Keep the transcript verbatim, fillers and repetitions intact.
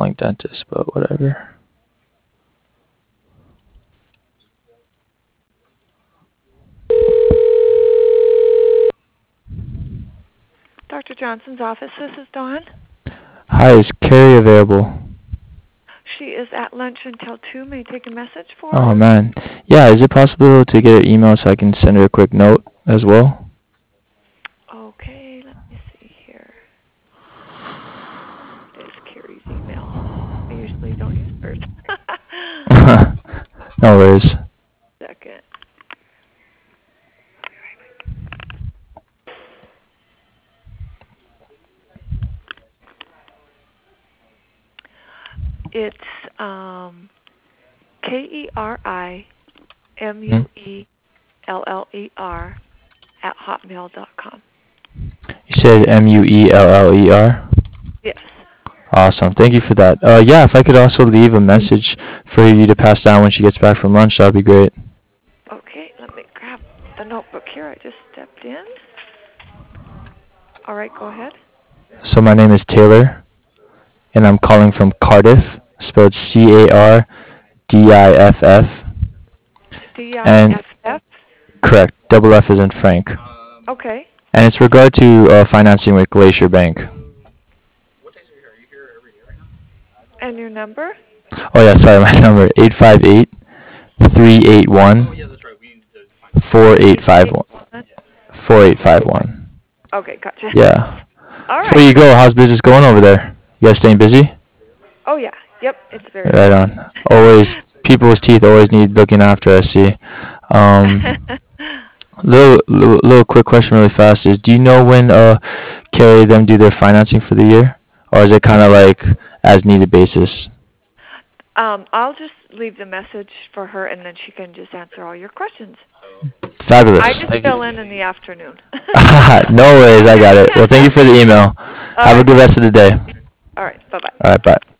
calling dentist, but whatever. Doctor Johnson's office, this is Dawn. Hi, is Carrie available? She is at lunch until two. May I take a message for her? Oh, man. Yeah, is it possible to get her email so I can send her a quick note as well? Okay, let me see here. There's Carrie's email. I usually don't use hers. No worries. Second. It's um, K E R I M U E L L E R at hotmail dot com. You said M U E L L E R? Yes. Awesome. Thank you for that. Uh, yeah, if I could also leave a message for you to pass down when she gets back from lunch, that would be great. Okay, let me grab the notebook here. I just stepped in. All right, go ahead. So my name is Taylor, and I'm calling from Cardiff, spelled C A R D I F F. D I And F F? correct, double F is in Frank. Okay. And it's regard to uh, financing with Glacier Bank. And your number? Oh yeah, sorry, my number, eight five eight, three eight one, four eight five one. four eight five one. Okay, gotcha. Yeah. All right. Before you go, how's business going over there? You guys staying busy? Oh, yeah. Yep, it's very Right on. Always, people's teeth always need looking after, I see. Um, little, little, little quick question really fast is, do you know when uh, Carrie them do their financing for the year? Or is it kind of like as needed basis? um, I'll just leave the message for her, and then she can just answer all your questions. Fabulous. I just Thank fill you. in in the afternoon. No worries, I got it. Well, thank you for the email. All Have a right. good rest of the day. All right, bye-bye. All right, bye.